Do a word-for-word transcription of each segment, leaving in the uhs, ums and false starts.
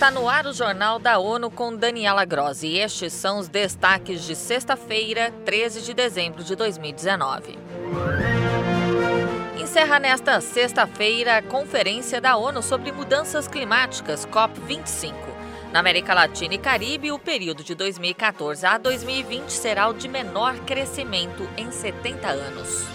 Está no ar o Jornal da ONU com Daniela Grossi e estes são os destaques de sexta-feira, treze de dezembro de dois mil e dezenove. Encerra nesta sexta-feira a Conferência da ONU sobre Mudanças Climáticas, COP vinte e cinco. Na América Latina e Caribe, o período de dois mil e quatorze a dois mil e vinte será o de menor crescimento em setenta anos.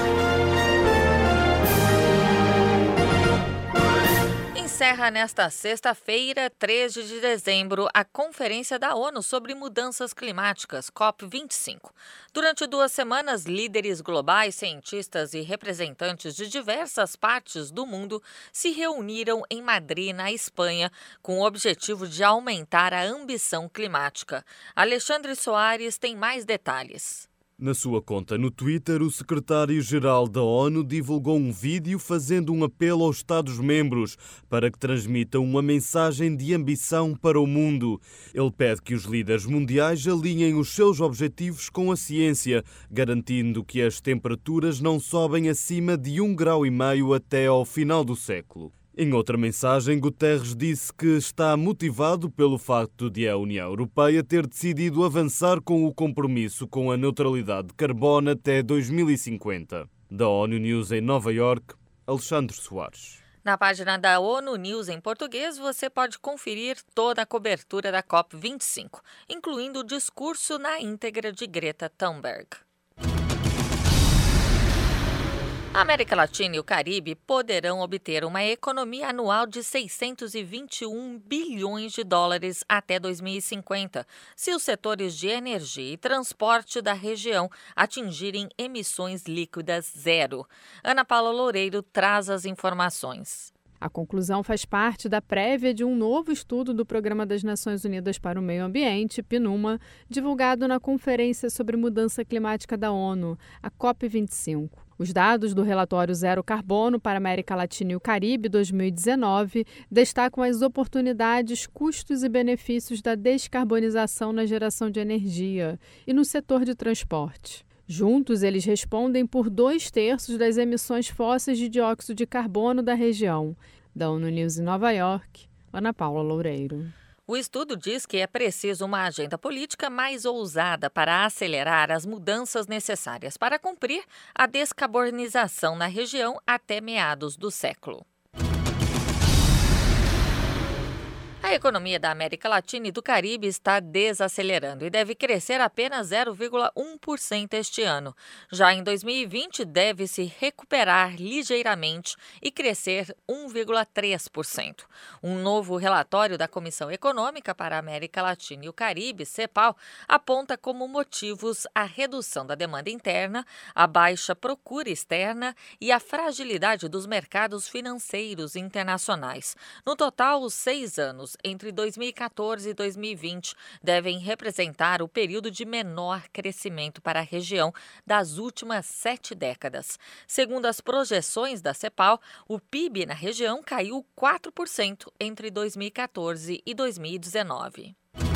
Encerra nesta sexta-feira, treze de dezembro, a Conferência da ONU sobre Mudanças Climáticas, COP vinte e cinco. Durante duas semanas, líderes globais, cientistas e representantes de diversas partes do mundo se reuniram em Madrid, na Espanha, com o objetivo de aumentar a ambição climática. Alexandre Soares tem mais detalhes. Na sua conta no Twitter, o secretário-geral da ONU divulgou um vídeo fazendo um apelo aos Estados-membros para que transmitam uma mensagem de ambição para o mundo. Ele pede que os líderes mundiais alinhem os seus objetivos com a ciência, garantindo que as temperaturas não sobem acima de um grau e meio até ao final do século. Em outra mensagem, Guterres disse que está motivado pelo facto de a União Europeia ter decidido avançar com o compromisso com a neutralidade de carbono até dois mil e cinquenta. Da ONU News em Nova Iorque, Alexandre Soares. Na página da ONU News em português, você pode conferir toda a cobertura da COP vinte e cinco, incluindo o discurso na íntegra de Greta Thunberg. A América Latina e o Caribe poderão obter uma economia anual de seiscentos e vinte e um bilhões de dólares até dois mil e cinquenta, se os setores de energia e transporte da região atingirem emissões líquidas zero. Ana Paula Loureiro traz as informações. A conclusão faz parte da prévia de um novo estudo do Programa das Nações Unidas para o Meio Ambiente, PNUMA, divulgado na Conferência sobre Mudança Climática da ONU, a COP vinte e cinco. Os dados do relatório Zero Carbono para a América Latina e o Caribe dois mil e dezenove destacam as oportunidades, custos e benefícios da descarbonização na geração de energia e no setor de transporte. Juntos, eles respondem por dois terços das emissões fósseis de dióxido de carbono da região. Da ONU News em Nova Iorque, Ana Paula Loureiro. O estudo diz que é preciso uma agenda política mais ousada para acelerar as mudanças necessárias para cumprir a descarbonização na região até meados do século. A economia da América Latina e do Caribe está desacelerando e deve crescer apenas zero vírgula um por cento este ano. Já em dois mil e vinte, deve se recuperar ligeiramente e crescer um vírgula três por cento. Um novo relatório da Comissão Econômica para a América Latina e o Caribe, CEPAL, aponta como motivos a redução da demanda interna, a baixa procura externa e a fragilidade dos mercados financeiros internacionais. No total, os seis anos entre dois mil e quatorze e dois mil e vinte devem representar o período de menor crescimento para a região das últimas sete décadas. Segundo as projeções da CEPAL, o P I B na região caiu quatro por cento entre dois mil e quatorze e dois mil e dezenove.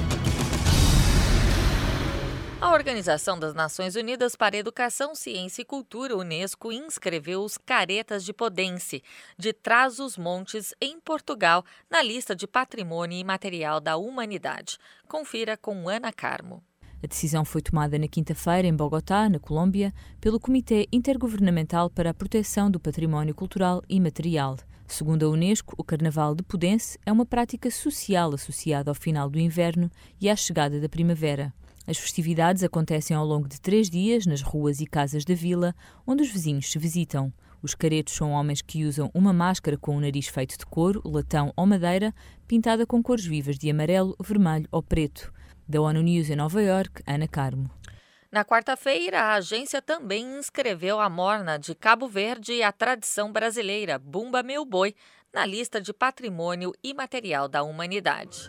A Organização das Nações Unidas para Educação, Ciência e Cultura, Unesco, inscreveu os Caretas de Podense, de Trás-os-Montes, em Portugal, na lista de Patrimônio Imaterial da Humanidade. Confira com Ana Carmo. A decisão foi tomada na quinta-feira em Bogotá, na Colômbia, pelo Comitê Intergovernamental para a Proteção do Património Cultural Imaterial. Segundo a Unesco, o Carnaval de Podense é uma prática social associada ao final do inverno e à chegada da primavera. As festividades acontecem ao longo de três dias nas ruas e casas da vila, onde os vizinhos se visitam. Os caretos são homens que usam uma máscara com o nariz feito de couro, latão ou madeira, pintada com cores vivas de amarelo, vermelho ou preto. Da ONU News em Nova Iorque, Ana Carmo. Na quarta-feira, a agência também inscreveu a morna de Cabo Verde e a tradição brasileira, Bumba Meu Boi, na lista de Patrimônio Imaterial da Humanidade.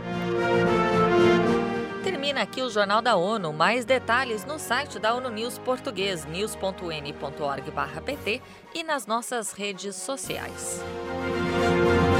Termina aqui o Jornal da ONU. Mais detalhes no site da ONU News Português, news ponto n ponto org barra pt e nas nossas redes sociais.